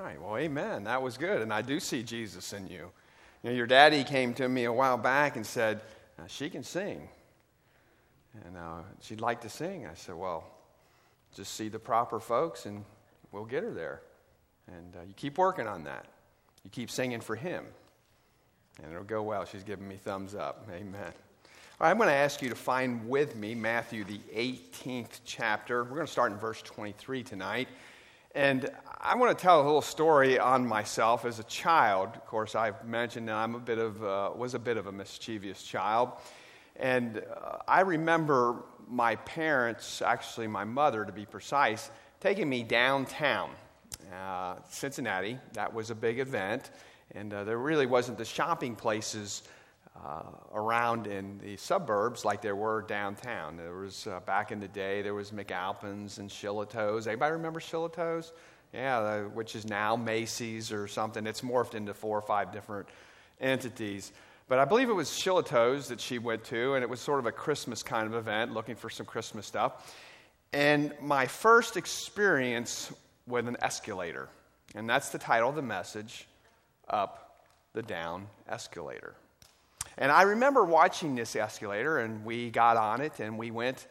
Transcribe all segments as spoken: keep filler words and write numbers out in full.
right. Well, amen. That was good. And I do see Jesus in you. You know, your daddy came to me a while back and said, uh, she can sing. And uh, she'd like to sing. I said, well, just see the proper folks and we'll get her there. And uh, you keep working on that. You keep singing for him. And it'll go well. She's giving me thumbs up. Amen. All right, I'm going to ask you to find with me Matthew, the eighteenth chapter. We're going to start in verse twenty-three tonight. And I want to tell a little story on myself as a child. Of course, I've mentioned that I'm a bit of uh, was a bit of a mischievous child. And uh, I remember my parents, actually my mother to be precise, taking me downtown, uh, Cincinnati. That was a big event. And uh, there really wasn't the shopping places uh, around in the suburbs like there were downtown. There was, uh, back in the day, there was McAlpin's and Shillitoe's. Anybody remember Shillitoe's? Yeah, uh, which is now Macy's or something. It's morphed into four or five different entities. But I believe it was Shillitoe's that she went to, and it was sort of a Christmas kind of event, looking for some Christmas stuff. And my first experience with an escalator, and that's the title of the message, Up the Down Escalator. And I remember watching this escalator, and we got on it, and we went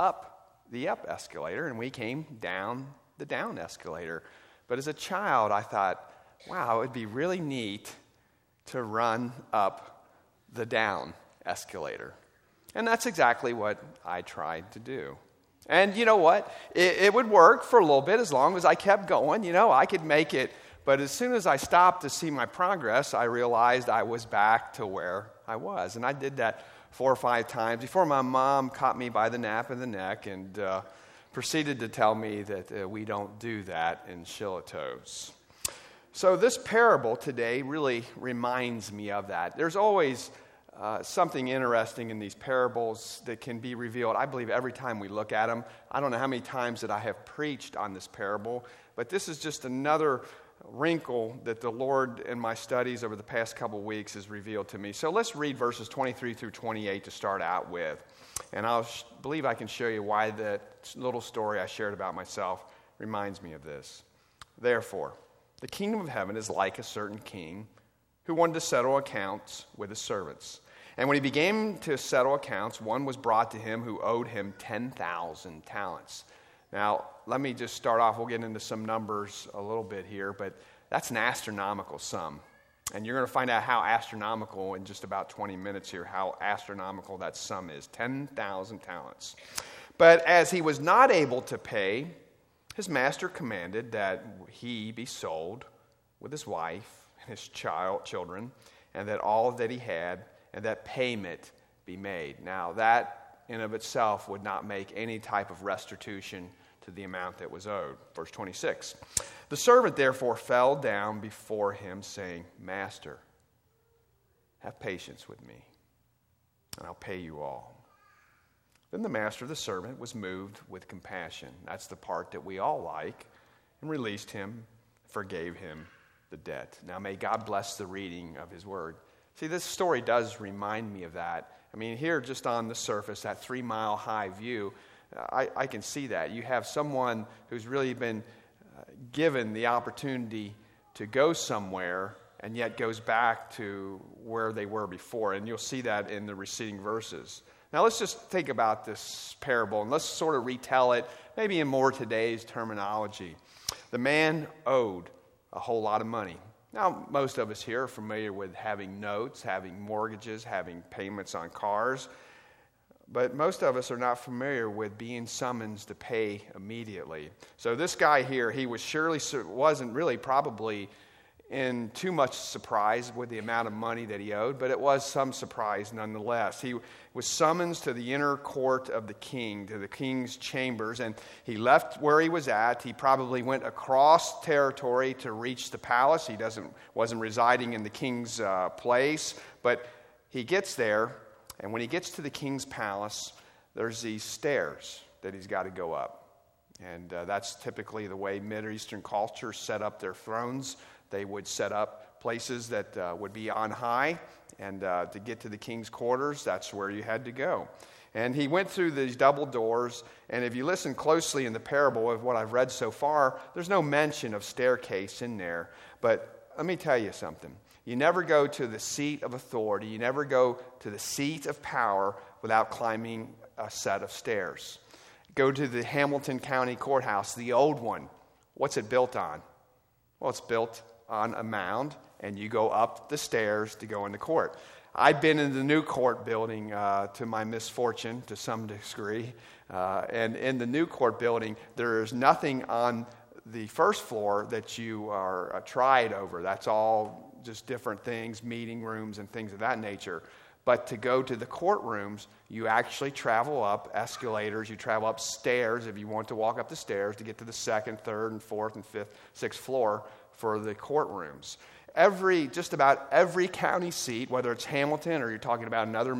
up the up escalator, and we came down the down escalator. But as a child, I thought, wow, it would be really neat to run up the down escalator. And that's exactly what I tried to do. And you know what? It, it would work for a little bit as long as I kept going. You know, I could make it. But as soon as I stopped to see my progress, I realized I was back to where I was. And I did that four or five times before my mom caught me by the nape of the neck and uh, proceeded to tell me that uh, we don't do that in Shillitoe's. So this parable today really reminds me of that. There's always uh, something interesting in these parables that can be revealed, I believe, every time we look at them. I don't know how many times that I have preached on this parable, but this is just another wrinkle that the Lord in my studies over the past couple weeks has revealed to me. So let's read verses twenty-three through twenty-eight to start out with. And I sh- believe I can show you why that little story I shared about myself reminds me of this. Therefore, the kingdom of heaven is like a certain king who wanted to settle accounts with his servants. And when he began to settle accounts, one was brought to him who owed him ten thousand talents. Now, let me just start off. We'll get into some numbers a little bit here, but that's an astronomical sum. And you're going to find out how astronomical in just about twenty minutes here, how astronomical that sum is, ten thousand talents. But as he was not able to pay, his master commanded that he be sold with his wife and his child, children, and that all that he had, and that payment be made. Now, that in of itself would not make any type of restitution to the amount that was owed. Verse twenty-six. The servant therefore fell down before him, saying, Master, have patience with me, and I'll pay you all. Then the master of the servant was moved with compassion. That's the part that we all like, and released him, forgave him the debt. Now may God bless the reading of his word. See, this story does remind me of that. I mean, here just on the surface, that three-mile high view, I, I can see that. You have someone who's really been uh, given the opportunity to go somewhere and yet goes back to where they were before. And you'll see that in the preceding verses. Now let's just think about this parable and let's sort of retell it, maybe in more today's terminology. The man owed a whole lot of money. Now, most of us here are familiar with having notes, having mortgages, having payments on cars. But most of us are not familiar with being summoned to pay immediately. So this guy here, he was surely wasn't really probably in too much surprise with the amount of money that he owed, but it was some surprise nonetheless. He was summoned to the inner court of the king, to the king's chambers, and he left where he was at. He probably went across territory to reach the palace. He doesn't wasn't residing in the king's uh, place, but he gets there. And when he gets to the king's palace, there's these stairs that he's got to go up. And uh, that's typically the way Mideastern cultures set up their thrones. They would set up places that uh, would be on high. And uh, to get to the king's quarters, that's where you had to go. And he went through these double doors, and if you listen closely in the parable of what I've read so far, there's no mention of staircase in there. But let me tell you something. You never go to the seat of authority, you never go to the seat of power without climbing a set of stairs. Go to the Hamilton County Courthouse, the old one. What's it built on? Well, it's built on a mound, and you go up the stairs to go into court. I've been in the new court building uh, to my misfortune to some degree. Uh, and in the new court building, there is nothing on the first floor that you are uh, tried over. That's all just different things, meeting rooms and things of that nature. But to go to the courtrooms, you actually travel up escalators, you travel up stairs if you want to walk up the stairs to get to the second, third, and fourth, and fifth, sixth floor for the courtrooms. Every, just about every county seat, whether it's Hamilton or you're talking about another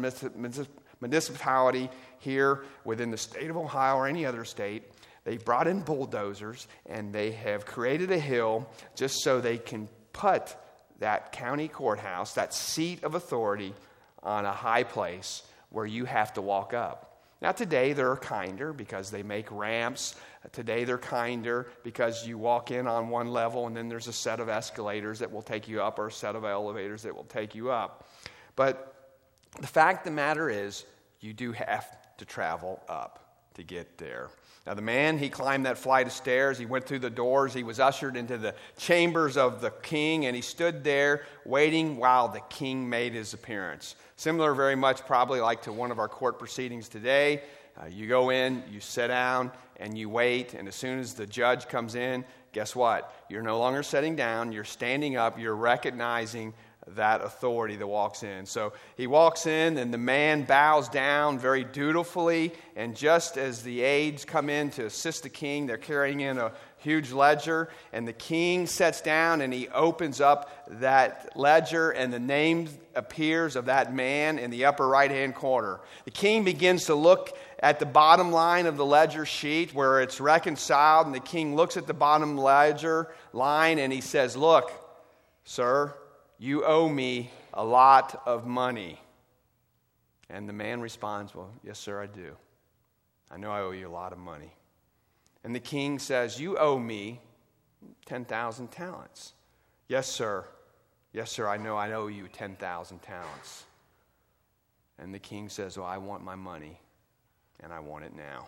municipality here within the state of Ohio or any other state, they brought in bulldozers and they have created a hill just so they can put that county courthouse, that seat of authority, on a high place where you have to walk up. Now today they're kinder because they make ramps. Today they're kinder because you walk in on one level and then there's a set of escalators that will take you up or a set of elevators that will take you up. But the fact of the matter is you do have to travel up to get there. Now the man, he climbed that flight of stairs, he went through the doors, he was ushered into the chambers of the king, and he stood there waiting while the king made his appearance. Similar very much probably like to one of our court proceedings today. Uh, you go in, you sit down, and you wait, and as soon as the judge comes in, guess what? You're no longer sitting down, you're standing up, you're recognizing that authority that walks in. So he walks in, and the man bows down very dutifully, and just as the aides come in to assist the king, they're carrying in a huge ledger, and the king sits down and he opens up that ledger, and the name appears of that man in the upper right-hand corner. The king begins to look at the bottom line of the ledger sheet where it's reconciled, and the king looks at the bottom ledger line and he says, "Look, sir, you owe me a lot of money." And the man responds, "Well, yes, sir, I do. I know I owe you a lot of money." And the king says, "You owe me ten thousand talents. "Yes, sir. Yes, sir, I know I owe you ten thousand talents. And the king says, "Well, I want my money, and I want it now."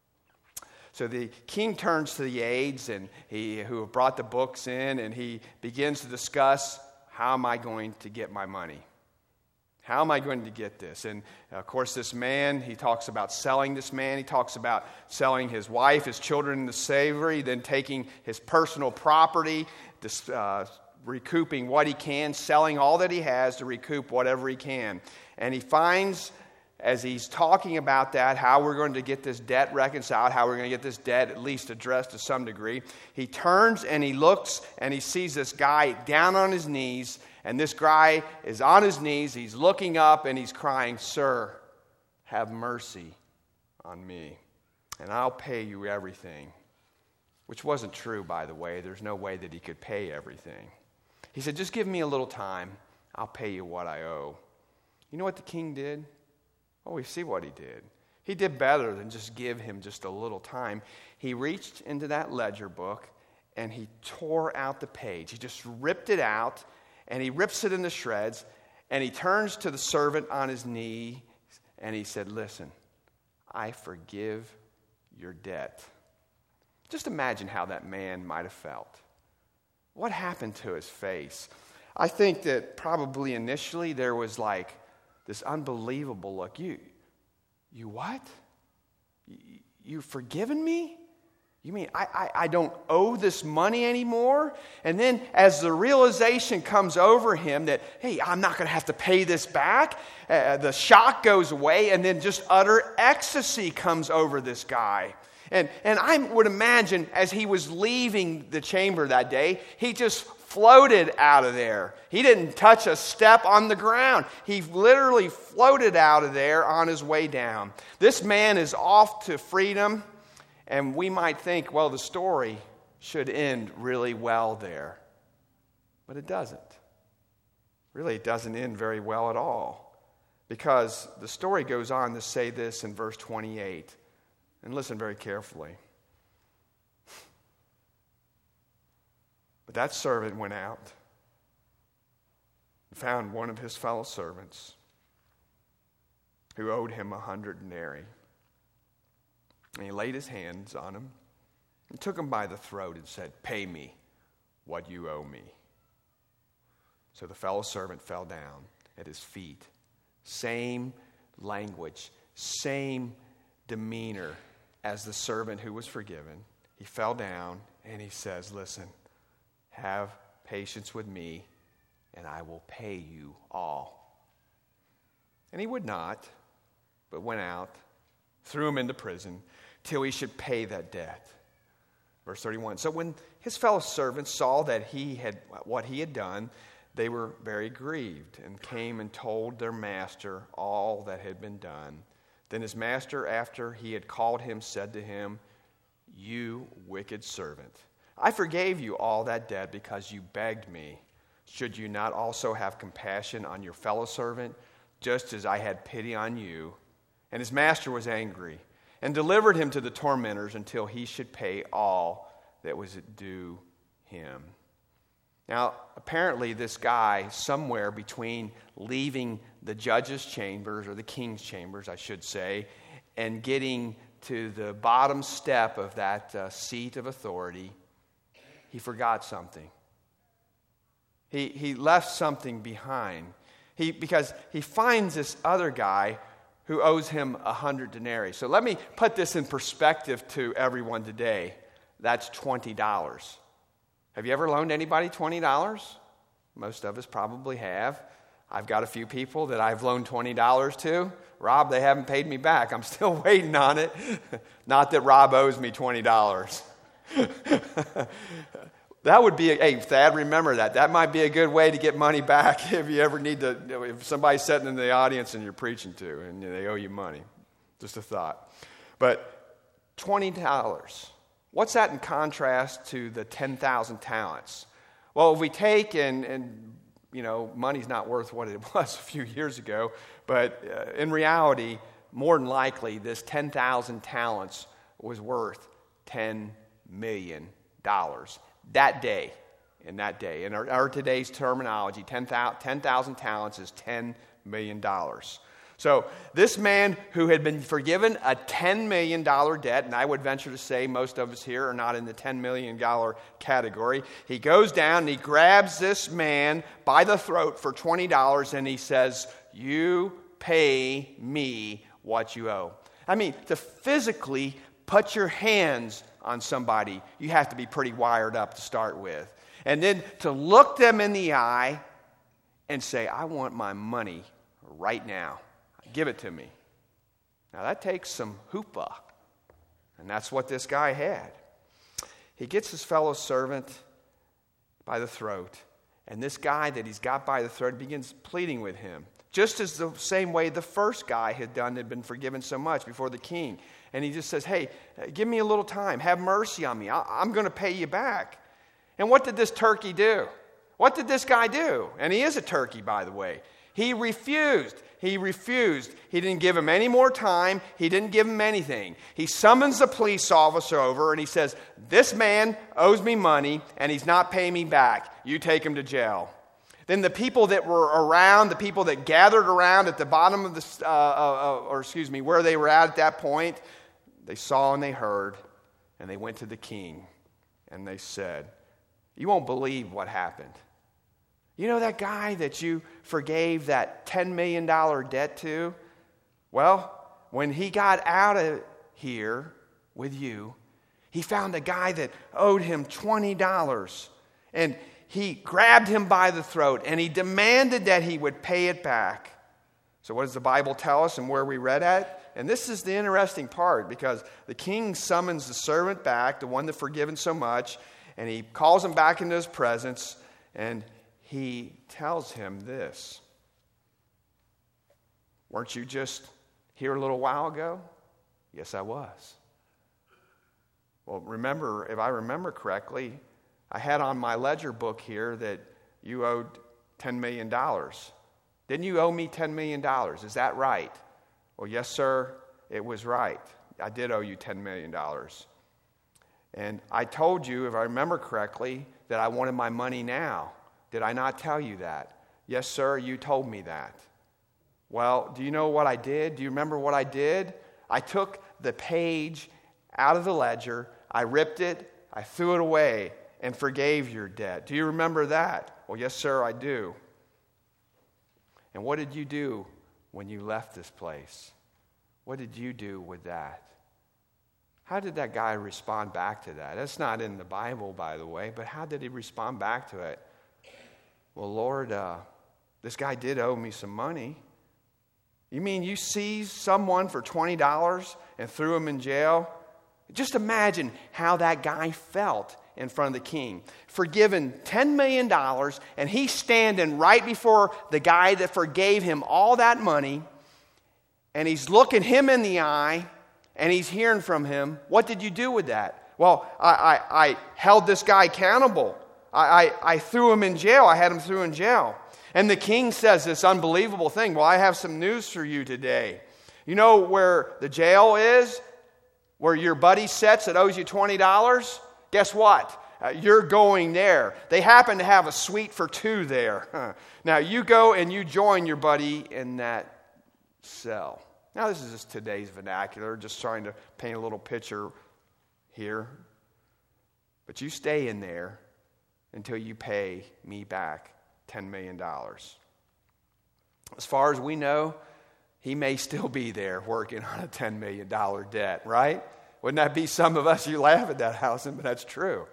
So the king turns to the aides and he who have brought the books in, and he begins to discuss, how am I going to get my money? How am I going to get this? And of course, this man, he talks about selling this man. He talks about selling his wife, his children into slavery, then taking his personal property, this, uh, recouping what he can, selling all that he has to recoup whatever he can. And he finds, as he's talking about that, how we're going to get this debt reconciled, how we're going to get this debt at least addressed to some degree. He turns and he looks and he sees this guy down on his knees, and this guy is on his knees, he's looking up and he's crying, "Sir, have mercy on me, and I'll pay you everything." Which wasn't true, by the way. There's no way that he could pay everything. He said, "Just give me a little time, I'll pay you what I owe." You know what the king did? Oh, we see what he did. He did better than just give him just a little time. He reached into that ledger book and he tore out the page. He just ripped it out and he rips it into shreds, and he turns to the servant on his knee and he said, "Listen, I forgive your debt." Just imagine how that man might have felt. What happened to his face? I think that probably initially there was like this unbelievable look. You, you what? You, you've forgiven me? You mean I, I, I don't owe this money anymore? And then as the realization comes over him that, hey, I'm not going to have to pay this back, uh, the shock goes away, and then just utter ecstasy comes over this guy. And, and I would imagine as he was leaving the chamber that day, he just floated out of there. He didn't touch a step on the ground. He literally floated out of there on his way down. This man is off to freedom, and we might think, well, the story should end really well there. But it doesn't. Really, it doesn't end very well at all. Because the story goes on to say this in verse twenty-eight. And listen very carefully. But that servant went out and found one of his fellow servants who owed him a hundred denarii. And he laid his hands on him and took him by the throat and said, "Pay me what you owe me." So the fellow servant fell down at his feet. Same language, same demeanor as the servant who was forgiven. He fell down and he says, "Listen, have patience with me and I will pay you all." And he would not, but went out, threw him into prison till he should pay that debt. Verse thirty-one. So when his fellow servants saw that he had what he had done, they were very grieved and came and told their master all that had been done. Then his master, after he had called him, said to him, "You wicked servant, I forgave you all that debt because you begged me. Should you not also have compassion on your fellow servant, just as I had pity on you?" And his master was angry and delivered him to the tormentors until he should pay all that was due him. Now, apparently this guy, somewhere between leaving the judge's chambers, or the king's chambers, I should say, and getting to the bottom step of that uh, seat of authority, he forgot something. He, he left something behind. He, because he finds this other guy who owes him a hundred denarii. So let me put this in perspective to everyone today. That's twenty dollars. Have you ever loaned anybody twenty dollars? Most of us probably have. I've got a few people that I've loaned twenty dollars to. Rob, they haven't paid me back. I'm still waiting on it. Not that Rob owes me twenty dollars. That would be, a, hey, Thad, remember that. That might be a good way to get money back if you ever need to, if somebody's sitting in the audience and you're preaching to and they owe you money. Just a thought. But twenty dollars. What's that in contrast to the ten thousand talents? Well, if we take, and, and you know, money's not worth what it was a few years ago, but uh, in reality, more than likely, this ten thousand talents was worth ten million dollars. That day, in that day. In our, our today's terminology, ten thousand talents is ten million dollars. So this man who had been forgiven a ten million dollars debt, and I would venture to say most of us here are not in the ten million dollars category, he goes down and he grabs this man by the throat for twenty dollars and he says, "You pay me what you owe." I mean, to physically put your hands on somebody, you have to be pretty wired up to start with. And then to look them in the eye and say, "I want my money right now. Give it to me." Now that takes some hoopah. And that's what this guy had. He gets his fellow servant by the throat. And this guy that he's got by the throat begins pleading with him. Just as the same way the first guy had done, had been forgiven so much before the king. And he just says, "Hey, give me a little time. Have mercy on me. I'm going to pay you back." And what did this turkey do? What did this guy do? And he is a turkey, by the way. He refused. He refused. He didn't give him any more time. He didn't give him anything. He summons the police officer over and he says, "This man owes me money and he's not paying me back. You take him to jail." Then the people that were around, the people that gathered around at the bottom of the, uh, uh, or excuse me, where they were at at that point, they saw and they heard, and they went to the king, and they said, "You won't believe what happened. You know that guy that you forgave that ten million dollars debt to? Well, when he got out of here with you, he found a guy that owed him twenty dollars, and he grabbed him by the throat, and he demanded that he would pay it back." So what does the Bible tell us and where we read at? And this is the interesting part, because the king summons the servant back, the one that forgiven so much, and he calls him back into his presence, and he tells him this. "Weren't you just here a little while ago?" "Yes, I was." "Well, remember, if I remember correctly, I had on my ledger book here that you owed ten million dollars. Didn't you owe me ten million dollars? Is that right? Well, yes, sir, it was right. I did owe you ten million dollars. And I told you, if I remember correctly, that I wanted my money now. Did I not tell you that? Yes, sir, you told me that. Well, do you know what I did? Do you remember what I did? I took the page out of the ledger, I ripped it, I threw it away, and forgave your debt. Do you remember that? Well, yes, sir, I do. And what did you do when you left this place? What did you do with that? How did that guy respond back to that? That's not in the Bible, by the way, but how did he respond back to it? Well, Lord, uh, this guy did owe me some money. You mean you seized someone for twenty dollars and threw him in jail? Just imagine how that guy felt in front of the king. Forgiven ten million dollars, and he's standing right before the guy that forgave him all that money, and he's looking him in the eye, and he's hearing from him. What did you do with that? Well, I, I, I held this guy accountable. I, I, I threw him in jail. I had him thrown in jail. And the king says this unbelievable thing. Well, I have some news for you today. You know where the jail is? Where your buddy sits that owes you twenty dollars? Guess what? Uh, you're going there. They happen to have a suite for two there. Huh. Now, you go and you join your buddy in that cell. Now, this is just today's vernacular, just trying to paint a little picture here. But you stay in there until you pay me back ten million dollars. As far as we know, he may still be there working on a ten million dollars debt, right? Wouldn't that be some of us? You laugh at that, Allison, but that's true.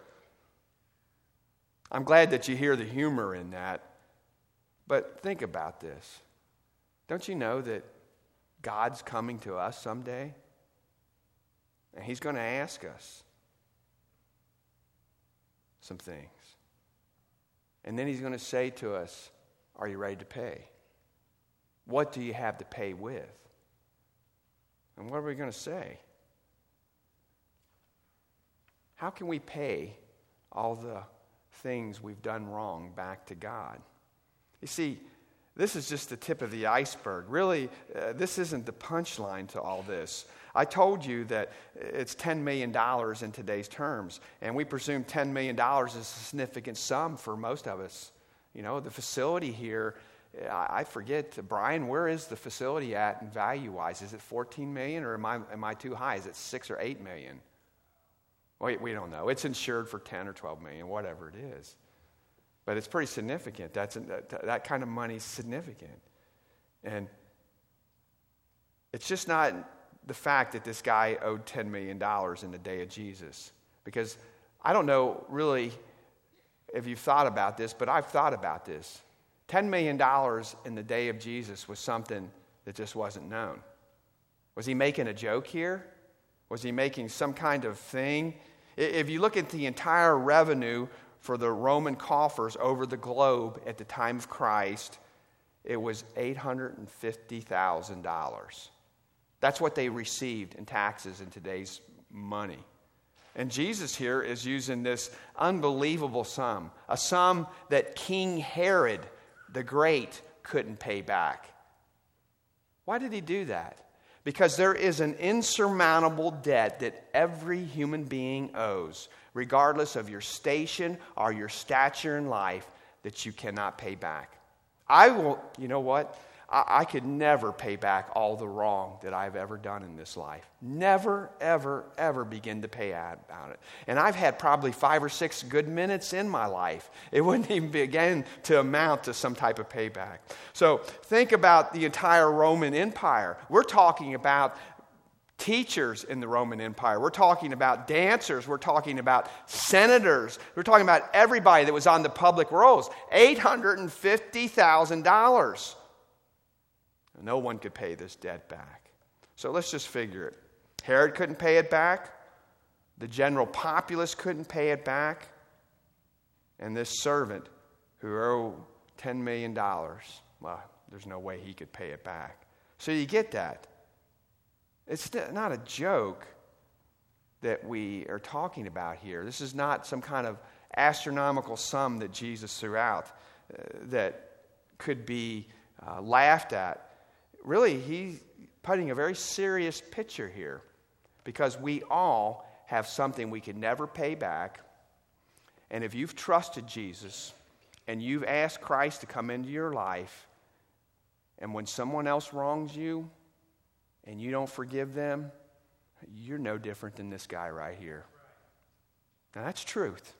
I'm glad that you hear the humor in that. But think about this. Don't you know that God's coming to us someday? And he's going to ask us some things. And then he's going to say to us, are you ready to pay? What do you have to pay with? And what are we going to say? How can we pay all the things we've done wrong back to God? You see, this is just the tip of the iceberg. Really, uh, this isn't the punchline to all this. I told you that it's ten million dollars in today's terms, and we presume ten million dollars is a significant sum for most of us. You know, the facility here, I forget, Brian, where is the facility at in value-wise? Is it fourteen million dollars, or am I, am I too high? Is it six or eight million dollars? Wait, we don't know. It's insured for ten or twelve million dollars, whatever it is. But it's pretty significant. That's that, that kind of money is significant. And it's just not the fact that this guy owed ten million dollars in the day of Jesus. Because I don't know really if you've thought about this, but I've thought about this. ten million dollars in the day of Jesus was something that just wasn't known. Was he making a joke here? Was he making some kind of thing? If you look at the entire revenue for the Roman coffers over the globe at the time of Christ, it was eight hundred fifty thousand dollars. That's what they received in taxes in today's money. And Jesus here is using this unbelievable sum, a sum that King Herod the Great couldn't pay back. Why did he do that? Because there is an insurmountable debt that every human being owes, regardless of your station or your stature in life, that you cannot pay back. I will, you know what? I, I could never pay back all the wrong that I've ever done in this life. Never, ever, ever begin to pay about it. And I've had probably five or six good minutes in my life. It wouldn't even begin to amount to some type of payback. So think about the entire Roman Empire. We're talking about teachers in the Roman Empire. We're talking about dancers. We're talking about senators. We're talking about everybody that was on the public rolls. eight hundred fifty thousand dollars. No one could pay this debt back. So let's just figure it. Herod couldn't pay it back. The general populace couldn't pay it back. And this servant who owed ten million dollars, well, there's no way he could pay it back. So you get that. It's not a joke that we are talking about here. This is not some kind of astronomical sum that Jesus threw out uh, that could be uh, laughed at. Really, he's putting a very serious picture here, because we all have something we can never pay back. And if you've trusted Jesus and you've asked Christ to come into your life, and when someone else wrongs you and you don't forgive them, you're no different than this guy right here. Now, that's truth.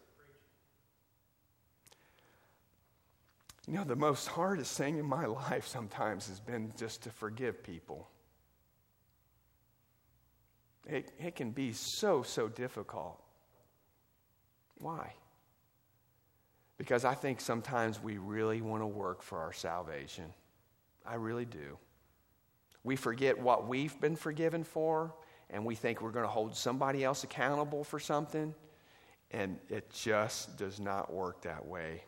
You know, the most hardest thing in my life sometimes has been just to forgive people. It, it can be so, so difficult. Why? Because I think sometimes we really want to work for our salvation. I really do. We forget what we've been forgiven for, and we think we're going to hold somebody else accountable for something, and it just does not work that way.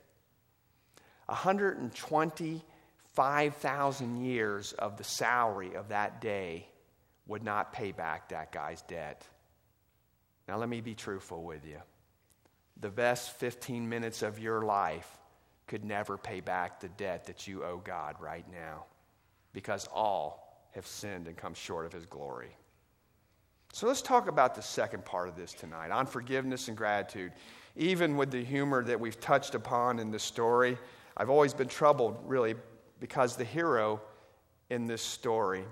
one hundred twenty-five thousand years of the salary of that day would not pay back that guy's debt. Now, let me be truthful with you. The best fifteen minutes of your life could never pay back the debt that you owe God right now, because all have sinned and come short of his glory. So let's talk about the second part of this tonight, on forgiveness and gratitude. Even with the humor that we've touched upon in this story, I've always been troubled, really, because the hero in this story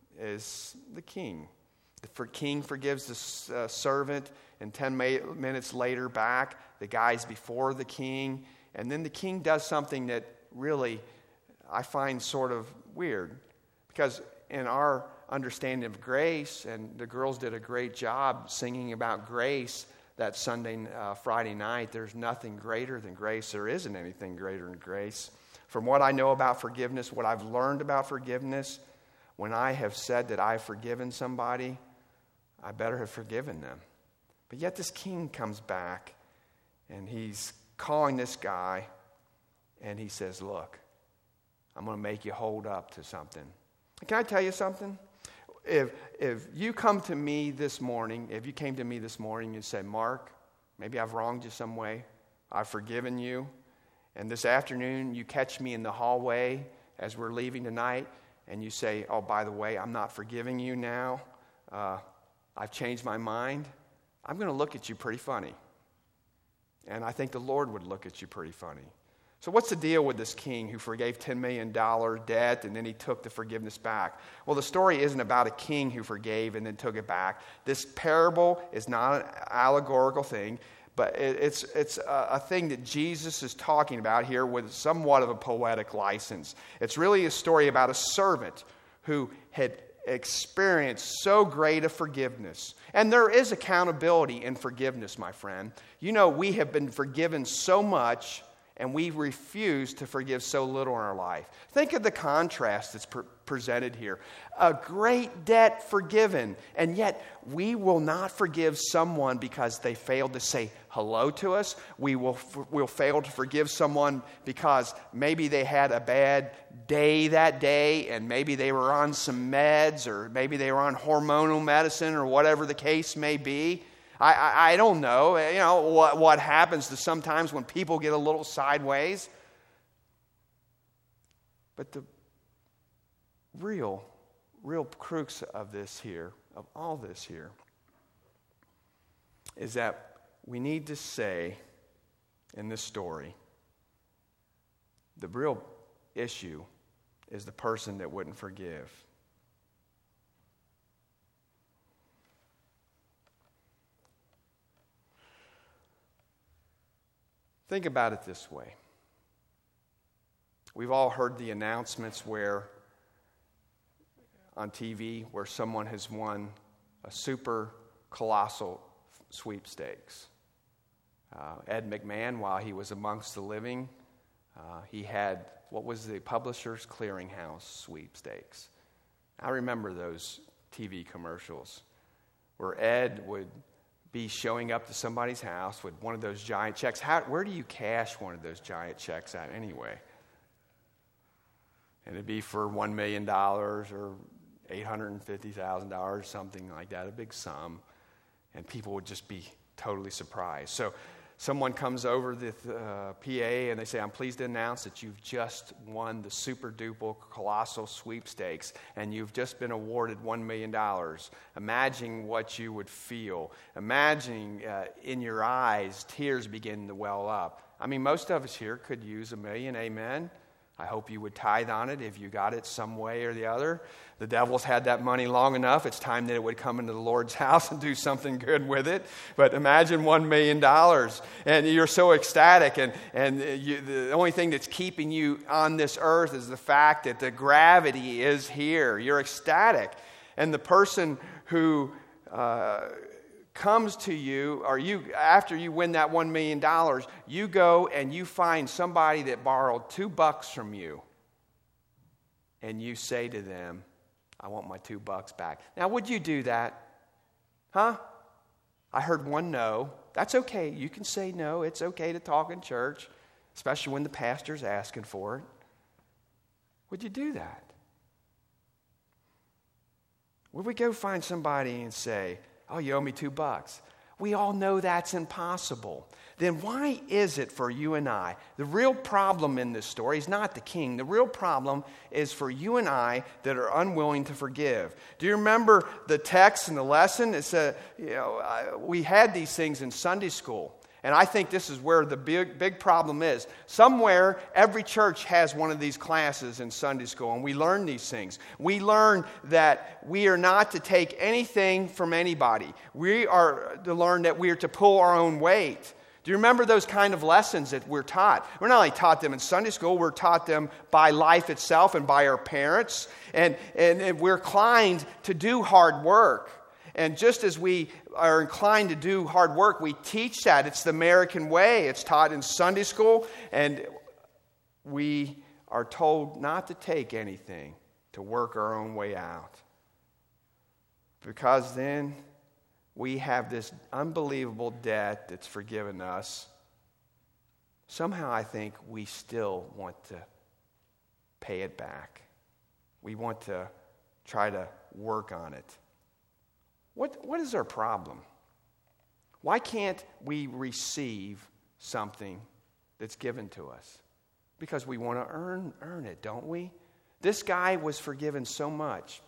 is the king. The king forgives the uh, servant, and ten ma- minutes later back, the guy's before the king. And then the king does something that really I find sort of weird. Because in our understanding of grace, and the girls did a great job singing about grace that Sunday, uh, Friday night, there's nothing greater than grace. There isn't anything greater than grace. From what I know about forgiveness, what I've learned about forgiveness, when I have said that I've forgiven somebody, I better have forgiven them. But yet this king comes back, and he's calling this guy, and he says, look, I'm going to make you hold up to something. Can I tell you something? If if you come to me this morning, if you came to me this morning and said, Mark, maybe I've wronged you some way, I've forgiven you, and this afternoon you catch me in the hallway as we're leaving tonight, and you say, oh, by the way, I'm not forgiving you now, uh, I've changed my mind, I'm going to look at you pretty funny. And I think the Lord would look at you pretty funny. So what's the deal with this king who forgave ten million dollars debt and then he took the forgiveness back? Well, the story isn't about a king who forgave and then took it back. This parable is not an allegorical thing, but it's, it's a, a thing that Jesus is talking about here with somewhat of a poetic license. It's really a story about a servant who had experienced so great a forgiveness. And there is accountability in forgiveness, my friend. You know, we have been forgiven so much, and we refuse to forgive so little in our life. Think of the contrast that's pre- presented here. A great debt forgiven, and yet we will not forgive someone because they failed to say hello to us. We will we'll fail to forgive someone because maybe they had a bad day that day, and maybe they were on some meds, or maybe they were on hormonal medicine, or whatever the case may be. I, I, I don't know, you know, what, what happens to sometimes when people get a little sideways. But the real, real crux of this here, of all this here, is that we need to say in this story, the real issue is the person that wouldn't forgive. Think about it this way. We've all heard the announcements where, on T V, where someone has won a super colossal sweepstakes. Uh, Ed McMahon, while he was amongst the living, uh, he had, what was the Publishers Clearinghouse sweepstakes. I remember those T V commercials where Ed would be showing up to somebody's house with one of those giant checks. How, where do you cash one of those giant checks at anyway? And it'd be for one million dollars or eight hundred fifty thousand dollars, something like that, a big sum. And people would just be totally surprised. So someone comes over the uh, P A and they say, I'm pleased to announce that you've just won the super duper colossal sweepstakes and you've just been awarded one million dollars. Imagine what you would feel. Imagine uh, in your eyes, tears begin to well up. I mean, most of us here could use a million, amen? I hope you would tithe on it if you got it some way or the other. The devil's had that money long enough. It's time that it would come into the Lord's house and do something good with it. But imagine one million dollars, and you're so ecstatic, and, and you, the only thing that's keeping you on this earth is the fact that the gravity is here. You're ecstatic. And the person who uh, comes to you, or you after you win that one million dollars, you go and you find somebody that borrowed two bucks from you, and you say to them, I want my two bucks back. Now, would you do that? Huh? I heard one no. That's okay. You can say no. It's okay to talk in church, especially when the pastor's asking for it. Would you do that? Would we go find somebody and say, oh, you owe me two bucks? We all know that's impossible. Then why is it for you and I? The real problem in this story is not the king. The real problem is for you and I that are unwilling to forgive. Do you remember the text and the lesson? It said, you know, I, we had these things in Sunday school. And I think this is where the big, big problem is. Somewhere, every church has one of these classes in Sunday school, and we learn these things. We learn that we are not to take anything from anybody. We are to learn that we are to pull our own weight. Do you remember those kind of lessons that we're taught? We're not only taught them in Sunday school, we're taught them by life itself and by our parents. And, and, and we're inclined to do hard work. And just as we are inclined to do hard work, we teach that. It's the American way. It's taught in Sunday school. And we are told not to take anything, to work our own way out. Because then we have this unbelievable debt that's forgiven us. Somehow I think we still want to pay it back. We want to try to work on it. What, what is our problem? Why can't we receive something that's given to us? Because we want to earn, earn it, don't we? This guy was forgiven so much.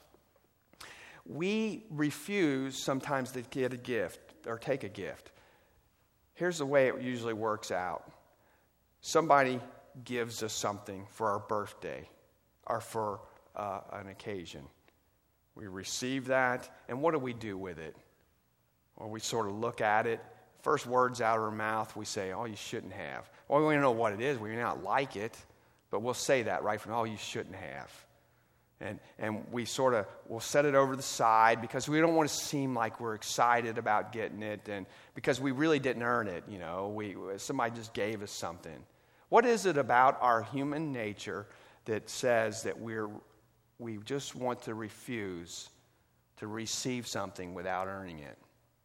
We refuse sometimes to get a gift or take a gift. Here's the way it usually works out. Somebody gives us something for our birthday or for uh, an occasion. We receive that, and what do we do with it? Or we sort of look at it. First words out of our mouth, we say, oh, you shouldn't have. Well, we don't know what it is. We may not like it, but we'll say that right from, oh, you shouldn't have. And and we sort of, we'll set it over the side because we don't want to seem like we're excited about getting it, and because we really didn't earn it, you know. We somebody just gave us something. What is it about our human nature that says that we're we just want to refuse to receive something without earning it?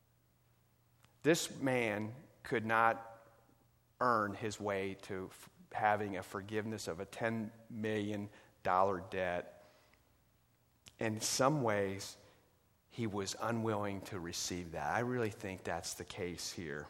This man could not earn his way to f- having a forgiveness of a ten million dollars debt. In some ways, he was unwilling to receive that. I really think that's the case here.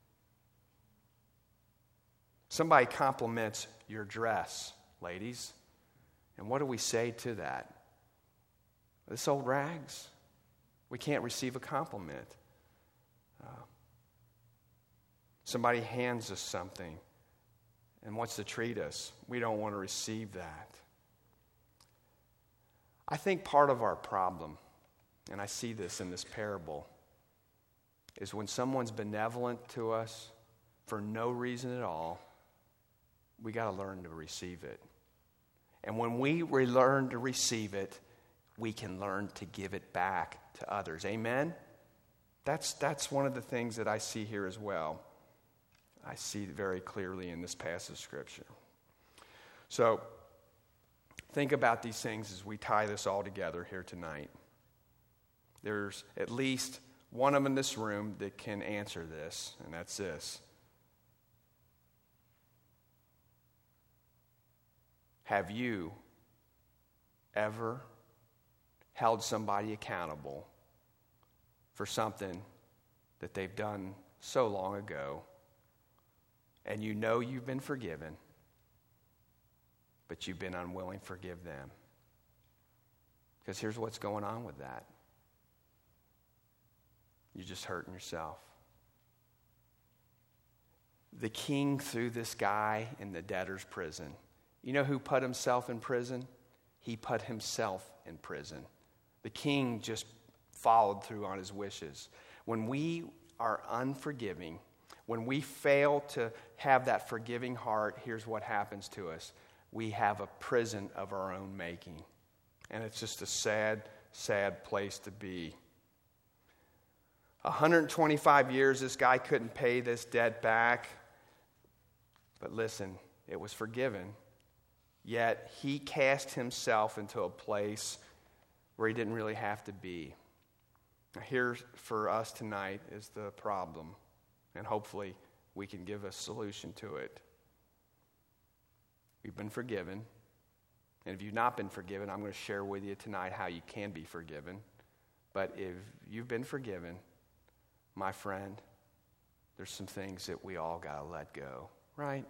Somebody compliments your dress, ladies. And what do we say to that? This old rags? We can't receive a compliment. Uh, somebody hands us something and wants to treat us. We don't want to receive that. I think part of our problem, and I see this in this parable, is when someone's benevolent to us for no reason at all, we got to learn to receive it. And when we learn to receive it, we can learn to give it back to others. Amen? That's, that's one of the things that I see here as well. I see it very clearly in this passage of Scripture. So, think about these things as we tie this all together here tonight. There's at least one of them in this room that can answer this, and that's this. Have you ever held somebody accountable for something that they've done so long ago and you know you've been forgiven, but you've been unwilling to forgive them. Because here's what's going on with that. You're just hurting yourself. The king threw this guy in the debtor's prison. You know who put himself in prison? He put himself in prison. The king just followed through on his wishes. When we are unforgiving, when we fail to have that forgiving heart, here's what happens to us. We have a prison of our own making. And it's just a sad, sad place to be. one hundred twenty-five years, this guy couldn't pay this debt back. But listen, it was forgiven. Yet he cast himself into a place where he didn't really have to be. Now, here for us tonight is the problem. And hopefully we can give a solution to it. We've been forgiven. And if you've not been forgiven, I'm going to share with you tonight how you can be forgiven. But if you've been forgiven, my friend, there's some things that we all got to let go, right?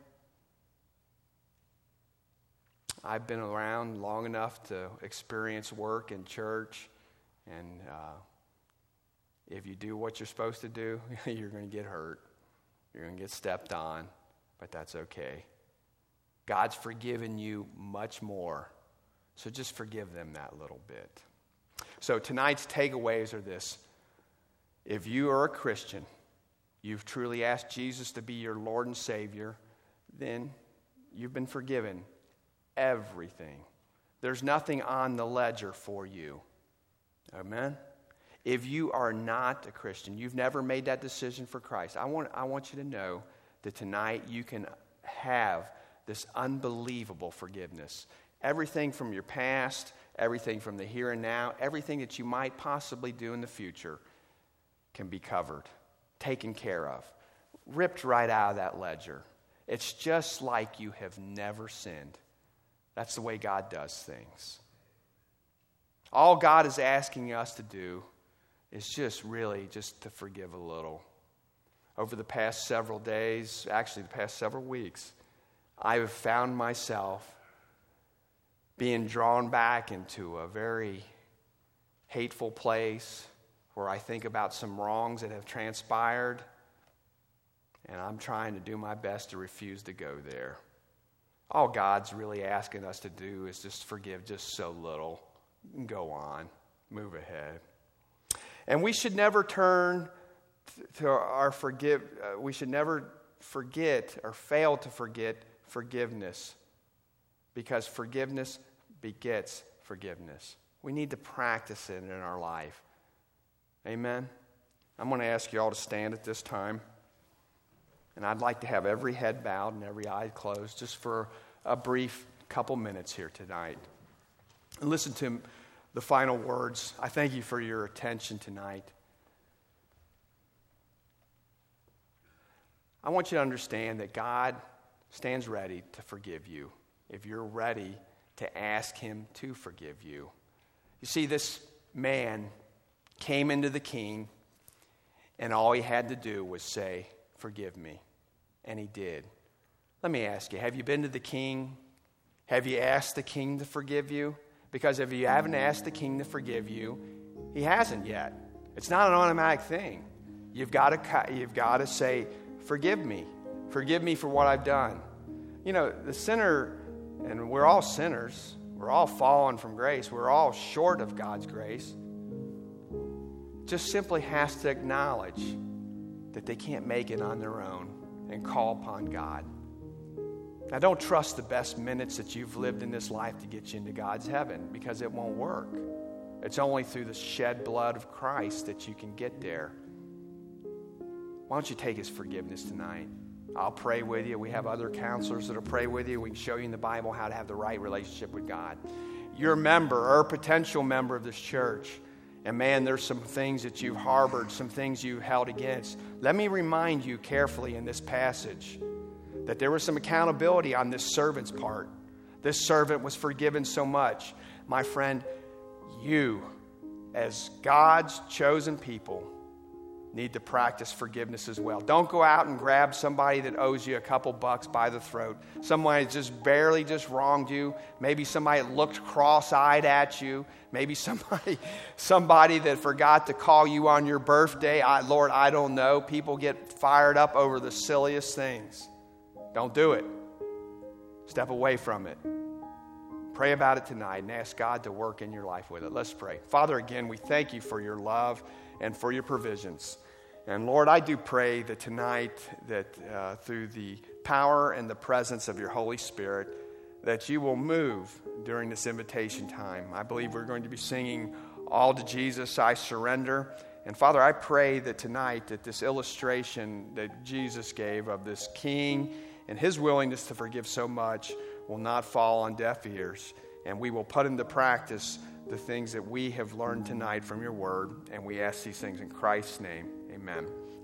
I've been around long enough to experience work in church, and uh, if you do what you're supposed to do, you're going to get hurt. You're going to get stepped on, but that's okay. God's forgiven you much more, so just forgive them that little bit. So tonight's takeaways are this. If you are a Christian, you've truly asked Jesus to be your Lord and Savior, then you've been forgiven everything. There's nothing on the ledger for you. Amen? If you are not a Christian, you've never made that decision for Christ, I want, I want you to know that tonight you can have this unbelievable forgiveness. Everything from your past, everything from the here and now, everything that you might possibly do in the future can be covered, taken care of, ripped right out of that ledger. It's just like you have never sinned. That's the way God does things. All God is asking us to do is just really just to forgive a little. Over the past several days, actually the past several weeks, I have found myself being drawn back into a very hateful place where I think about some wrongs that have transpired, and I'm trying to do my best to refuse to go there. All God's really asking us to do is just forgive just so little. Go on. Move ahead. And we should never turn to our forgive. Uh, we should never forget or fail to forget forgiveness, because forgiveness begets forgiveness. We need to practice it in our life. Amen? I'm going to ask you all to stand at this time. And I'd like to have every head bowed and every eye closed just for a brief couple minutes here tonight. And listen to the final words. I thank you for your attention tonight. I want you to understand that God stands ready to forgive you if you're ready to ask Him to forgive you. You see, this man came into the king, and all he had to do was say, "Forgive me." And he did. Let me ask you, have you been to the king? Have you asked the king to forgive you? Because if you haven't asked the king to forgive you, he hasn't yet. It's not an automatic thing. You've got to, you've got to say, "Forgive me. Forgive me for what I've done." You know, the sinner, and we're all sinners. We're all fallen from grace. We're all short of God's grace. Just simply has to acknowledge that they can't make it on their own and call upon God. Now, don't trust the best minutes that you've lived in this life to get you into God's heaven, because it won't work. It's only through the shed blood of Christ that you can get there. Why don't you take His forgiveness tonight? I'll pray with you. We have other counselors that'll pray with you. We can show you in the Bible how to have the right relationship with God. You're a member or a potential member of this church. And man, there's some things that you've harbored, some things you've held against. Let me remind you carefully in this passage that there was some accountability on this servant's part. This servant was forgiven so much. My friend, you, as God's chosen people, need to practice forgiveness as well. Don't go out and grab somebody that owes you a couple bucks by the throat. Somebody just barely just wronged you. Maybe somebody that looked cross-eyed at you. Maybe somebody somebody that forgot to call you on your birthday. I, Lord, I don't know. People get fired up over the silliest things. Don't do it. Step away from it. Pray about it tonight and ask God to work in your life with it. Let's pray. Father, again, we thank you for your love and for your provisions. And Lord, I do pray that tonight, that uh, through the power and the presence of your Holy Spirit, that you will move during this invitation time. I believe we're going to be singing All to Jesus I Surrender. And Father, I pray that tonight, that this illustration that Jesus gave of this king and his willingness to forgive so much will not fall on deaf ears. And we will put into practice the things that we have learned tonight from your word. And we ask these things in Christ's name. Amen.